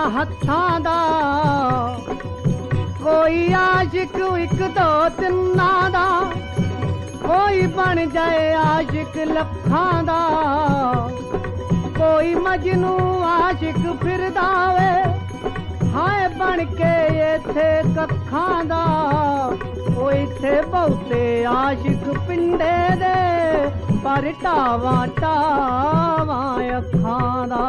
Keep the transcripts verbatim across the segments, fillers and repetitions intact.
हत्थां दा कोई आशिक एक दो तिन्ना दा कोई बन जाए आशिक लखां दा कोई मजनू आशिक फिरदा वे हाय बन के इत्थे कखां दा ओ इत्थे बहुते आशिक पिंडे दे पर टावा टावा अखां दा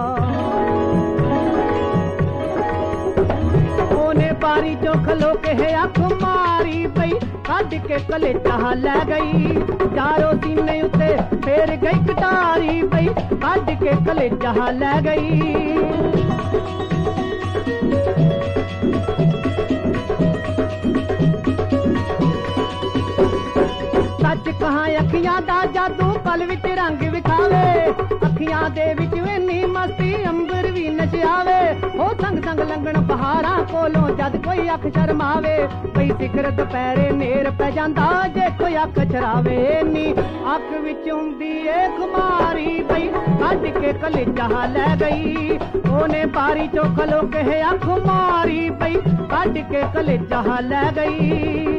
ओने बारी चो खलो के है अख मारी पई कट के कलेजा लै गई चारों सीने उत्ते फेर गई कटारी पई कट के कलेजा लै गई सच कहां अखियां दा जादू पल विच रंग विखावे अखियां दे विच इन्नी मस्ती अंबर भी नचावे हो संग संग लंघण पहाड़ां कोलों जद कोई अख शर्मावे पई सिखर दुपहरे नेर पै जांदा जे कोई अख चरावे नी अख विच हुंदी ए खुमारी पई कट के कलेजा लै गई ओने बारी चो खलो के अख मारी पई कट के कलेजा लै गई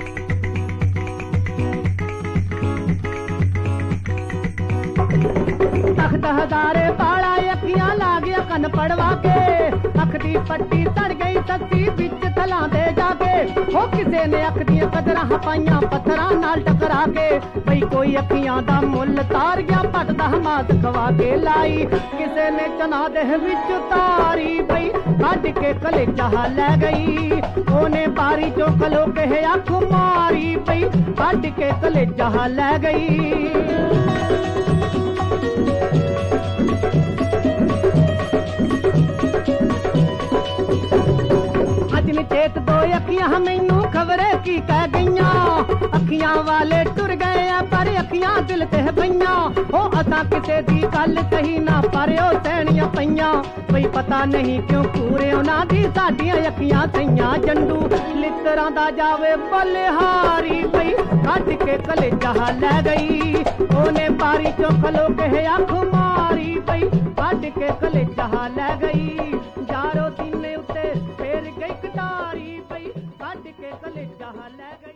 तख्त हजारे पाड़ा अखियां ला गया कन पड़वा के अख दी पट्टी सड़ गई सच्ची बिच थलां दे जाके हो किसे ने अख दी कदरां पाइयां पत्थरां नाल टकरा के भई कोई अखियां दा मुल तार गया पट दा मास खवा के लाई किसे ने चना दे विच तारी भई कट के कलेजा लै गई ओने बारी चो खलो के अख मारी भई कट के कलेजा लै गई चेत दो अखियां मैनू खबरे की कह गईयां अखियां वाले टुर गए पर अखियां दिल ते पईयां हो असां किसे दी गल कही ना पर ओ सैणियां पईयां भई पता नहीं क्यों पूरे उन्हां दी साडियां अखियां सईयां जंडू लितरां दा जावे बलिहारी भई कट के कलेजा लै गई ओने बारी चो खलो के अख मारी भई कट के कलेजा लै गई जारो सीने उत्ते फेर गई कटारी पई कट के कलेजा लै गई।